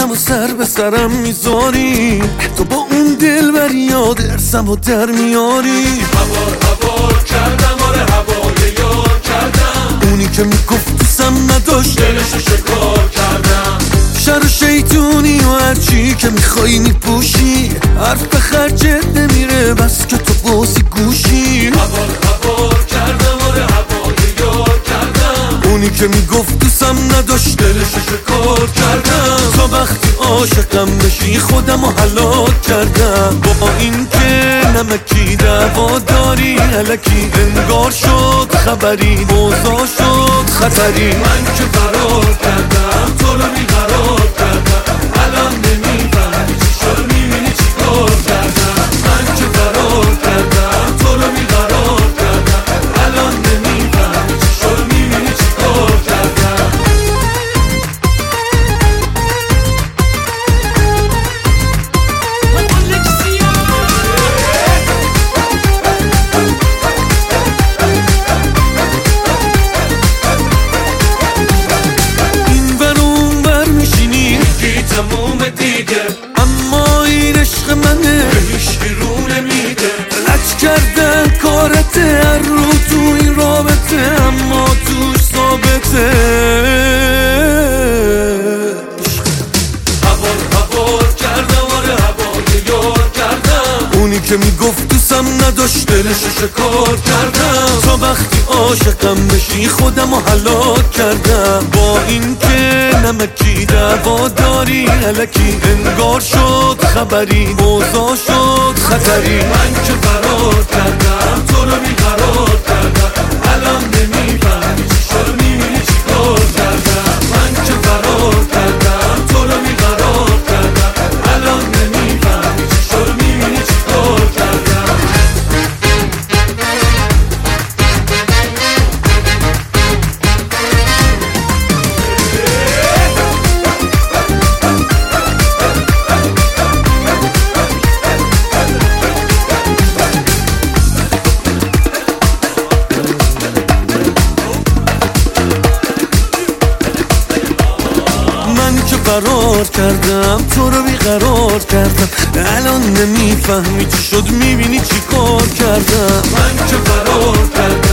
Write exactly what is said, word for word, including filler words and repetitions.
و سر به سرم میذاری، تو با اون دل بر یاد ارسم و در میاری. هوار هوار کردم، آره هوای یار کردم، اونی که میگفت دوستم نداشت دلشو شکار کردم. شر و شیطونی و هرچی که میخوایی میپوشی، حرف به خرجت نمیره بس که تو بازی گوشی. هوار هوار کردم، آره هوای یار کردم، اونی که میگفت دوستم نداشت دلشو شکار کردم. تا وقتی عاشقم بشی خودم رو هلاک کردم. با این که نمکی دعوا داری الکی انگار شد خبری، اوضاع شد خطری. من که فرار کردم تو رو بیقرار کردم، الان نمیفهمی چی شد، میبینی چی کار کردم. من که فرار کردم تو رو بیقرار کردم، الان نمیفهمی چی شد، میبینی چی کار کردم. تموم دیگه اما این عشق منه به هیچکی رو نمیده. لج کردن کارته هر رو تو این رابطه، اما توش ثابته. هوار هوار کردم، آره هوای یار کردم، اونی که میگفت دوستم نداشت دلشو شکار کردم. تا وقتی عاشقم بشی خودم رو هلاک کردم. با این که نمکی دعوا داری الکی انگار شد خبری، اوضاع شد خطری. من که فرار کردم تو رو بیقرار کردم، الان نمیفهمی چی شد، میبینی چی کار کردم. من که فرار کردم تو رو بیقرار کردم، الان نمیفهمی چی شد، میبینی چی کار کردم. فرار کردم تو رو بیقرار کردم، الان نمیفهمی چی شد، میبینی چی کار کردم. من که فرار کردم